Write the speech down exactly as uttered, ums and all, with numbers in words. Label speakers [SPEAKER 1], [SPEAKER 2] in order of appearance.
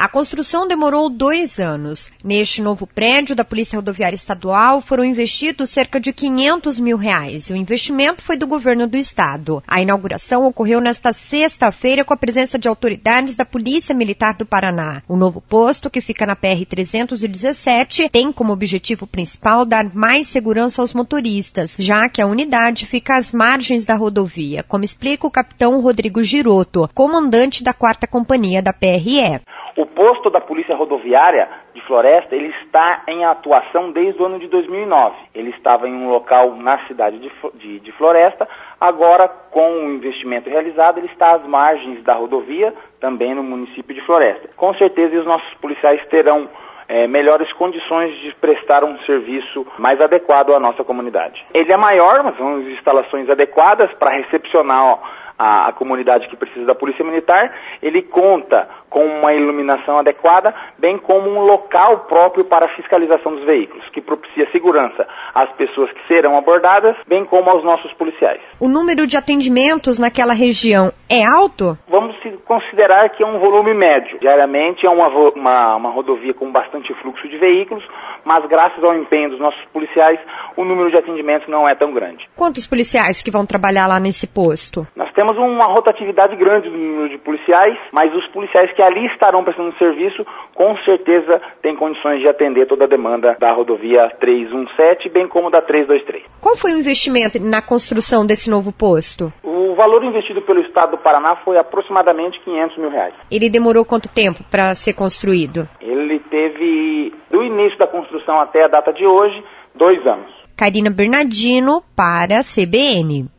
[SPEAKER 1] A construção demorou dois anos. Neste novo prédio da Polícia Rodoviária Estadual foram investidos cerca de quinhentos mil reais. O investimento foi do governo do estado. A inauguração ocorreu nesta sexta-feira com a presença de autoridades da Polícia Militar do Paraná. O novo posto, que fica na P R trezentos e dezessete, tem como objetivo principal dar mais segurança aos motoristas, já que a unidade fica às margens da rodovia, como explica o capitão Rodrigo Giroto, comandante da quarta Companhia da P R E.
[SPEAKER 2] O posto da Polícia Rodoviária de Floresta, ele está em atuação desde o ano de dois mil e nove. Ele estava em um local na cidade de, de, de Floresta. Agora, com o investimento realizado, ele está às margens da rodovia, também no município de Floresta. Com certeza, os nossos policiais terão É, melhores condições de prestar um serviço mais adequado à nossa comunidade. Ele é maior, mas são instalações adequadas para recepcionar ó, a, a comunidade que precisa da Polícia Militar. Ele conta com uma iluminação adequada, bem como um local próprio para a fiscalização dos veículos, que propicia segurança às pessoas que serão abordadas, bem como aos nossos policiais.
[SPEAKER 1] O número de atendimentos naquela região é alto?
[SPEAKER 2] Vamos considerar que é um volume médio. Diariamente é uma, uma, uma rodovia com bastante fluxo de veículos, mas graças ao empenho dos nossos policiais, o número de atendimentos não é tão grande.
[SPEAKER 1] Quantos policiais que vão trabalhar lá nesse posto?
[SPEAKER 2] Nós temos uma rotatividade grande do número de policiais, mas os policiais que ali estarão prestando serviço, com certeza têm condições de atender toda a demanda da rodovia trezentos e dezessete, bem como da trezentos e vinte e três.
[SPEAKER 1] Qual foi o investimento na construção desse novo posto?
[SPEAKER 2] O valor investido pelo Estado do Paraná foi aproximadamente quinhentos mil reais.
[SPEAKER 1] Ele demorou quanto tempo para ser construído?
[SPEAKER 2] Ele teve, do início da construção até a data de hoje, dois anos.
[SPEAKER 1] Karina Bernardino para a C B N.